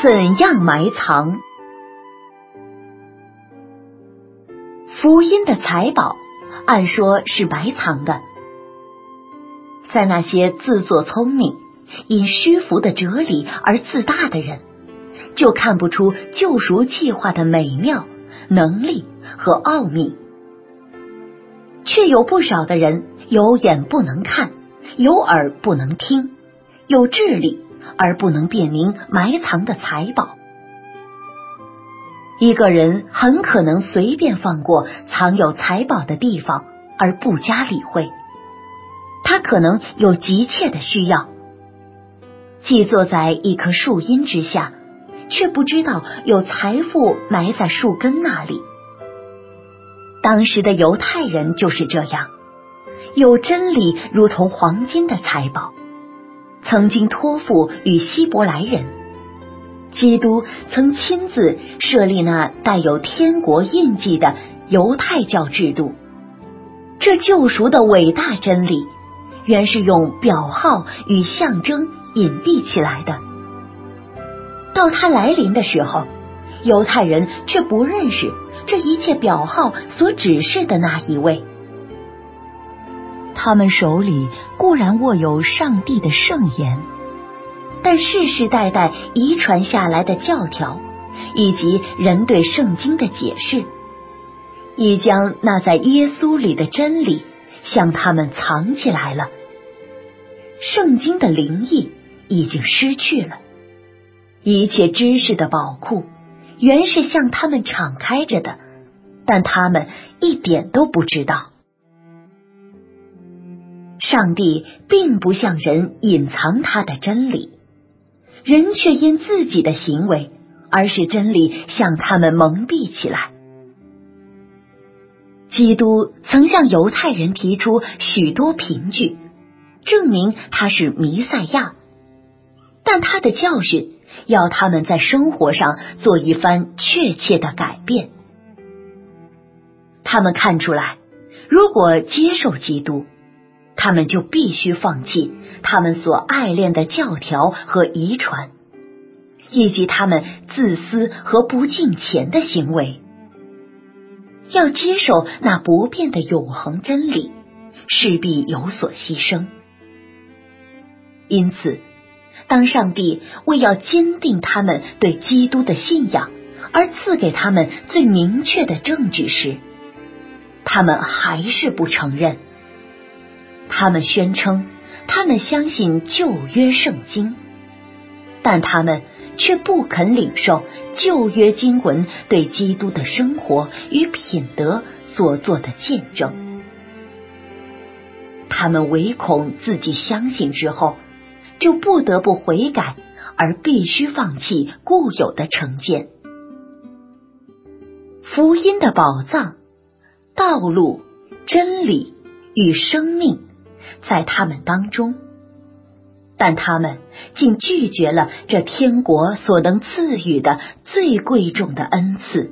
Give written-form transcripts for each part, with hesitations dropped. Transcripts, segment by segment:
怎样埋藏？福音的财宝按说是埋藏的，在那些自作聪明、因虚浮的哲理而自大的人，就看不出救赎计划的美妙、能力和奥秘。却有不少的人有眼不能看，有耳不能听，有智力而不能辨明埋藏的财宝。一个人很可能随便放过藏有财宝的地方而不加理会，他可能有急切的需要，既坐在一棵树荫之下，却不知道有财富埋在树根那里。当时的犹太人就是这样，有真理如同黄金的财宝，曾经托付与希伯来人。基督曾亲自设立那带有天国印记的犹太教制度。这救赎的伟大真理，原是用表号与象征隐蔽起来的。到他来临的时候，犹太人却不认识这一切表号所指示的那一位。他们手里固然握有上帝的圣言，但世世代代遗传下来的教条，以及人对圣经的解释，已将那在耶稣里的真理向他们藏起来了。圣经的灵意已经失去了，一切知识的宝库原是向他们敞开着的，但他们一点都不知道。上帝并不向人隐藏他的真理，人却因自己的行为而使真理向他们蒙蔽起来。基督曾向犹太人提出许多凭据，证明他是弥赛亚，但他的教训要他们在生活上做一番确切的改变。他们看出来，如果接受基督，他们就必须放弃他们所爱恋的教条和遗传，以及他们自私和不敬虔的行为。要接受那不变的永恒真理，势必有所牺牲。因此，当上帝为要坚定他们对基督的信仰而赐给他们最明确的证据时，他们还是不承认。他们宣称他们相信旧约圣经，但他们却不肯领受旧约经文对基督的生活与品德所做的见证。他们唯恐自己相信之后，就不得不悔改，而必须放弃固有的成见。福音的宝藏、道路、真理与生命在他们当中，但他们竟拒绝了这天国所能赐予的最贵重的恩赐。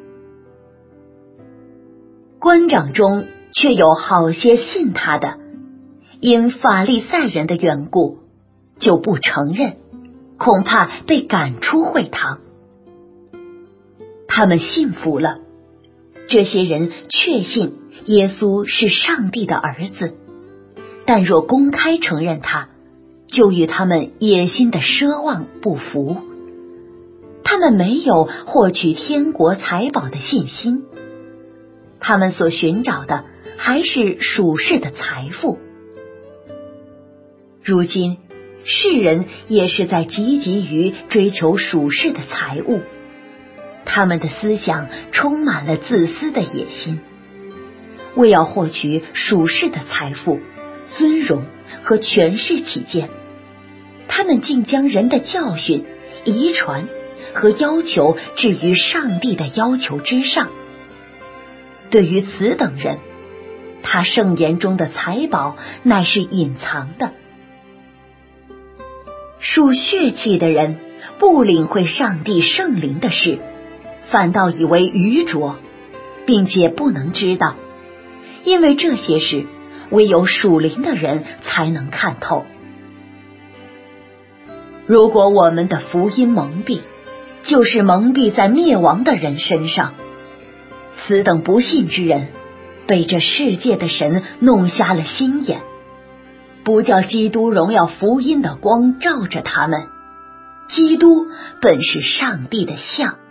官长中却有好些信他的，因法利赛人的缘故，就不承认，恐怕被赶出会堂。他们信服了，这些人确信耶稣是上帝的儿子，但若公开承认他，就与他们野心的奢望不符。他们没有获取天国财宝的信心，他们所寻找的还是属世的财富。如今世人也是在积极于追求属世的财物，他们的思想充满了自私的野心，为要获取属世的财富、尊荣和权势起见，他们竟将人的教训、遗传和要求置于上帝的要求之上。对于此等人，他圣言中的财宝乃是隐藏的。属血气的人不领会上帝圣灵的事，反倒以为愚拙，并且不能知道，因为这些事唯有属灵的人才能看透。如果我们的福音蒙蔽， 就是蒙蔽在灭亡的人身上。此等不信之人，被这世界的神弄瞎了心眼，不叫基督荣耀福音的光照着他们。基督本是上帝的像。